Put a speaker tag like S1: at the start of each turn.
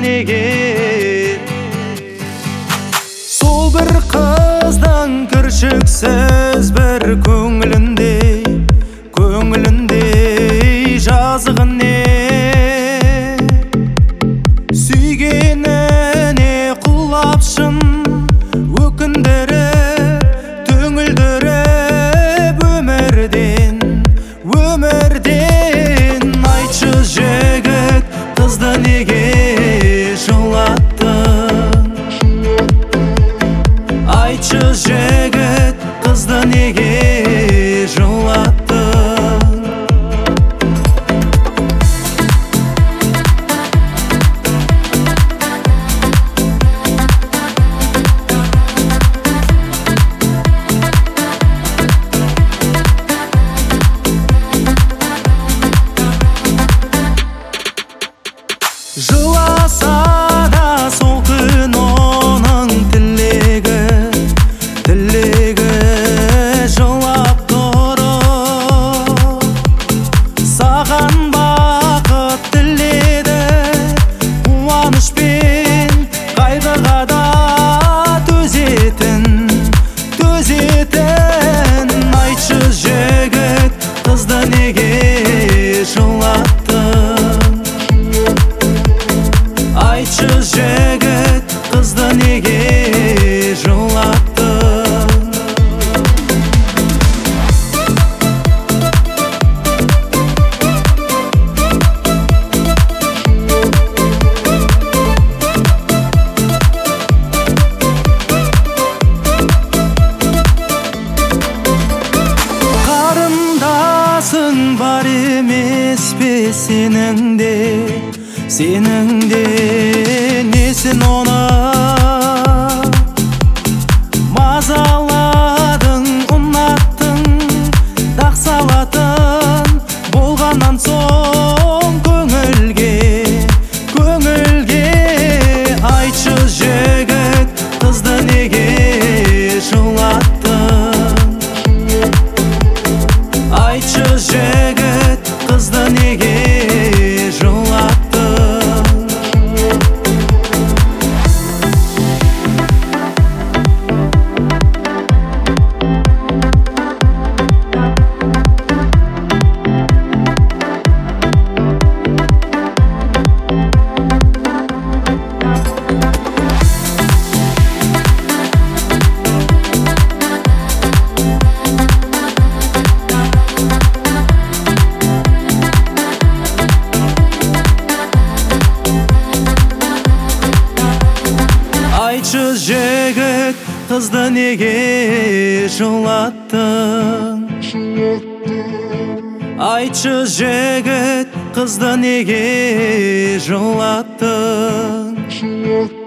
S1: неге? Сол бір қыздың кіршіксіз бір көңіліндей жазығы не? Сүйгеніне құлапшын өкіндіріп, түңілдіріп өмірден. Айтшы жігіт, қызды неге жылаттың? Айтшы жігіт, қызды неге жылаттың? Жыласа да сол күн оның тілегі жылап тұрып, саған бақыт тіледі, қуанышпен қайғыға да төзетін. Айтшы жігіт, қызды неге жылаттың? Айтшы жігіт, қызды неге жылаттың? Қарындасың бар емес пе сенің де? Несін оны мазаладың, ұнаттың, дақсалатын болғаннан соң көңілге. Айтшы жігіт, қызды неге жылаттың? Айтшы жігіт, қызды неге жылаттың? Айтшы жігіт, қызды неге жылаттың? Айтшы жігіт, қызды неге жылаттың?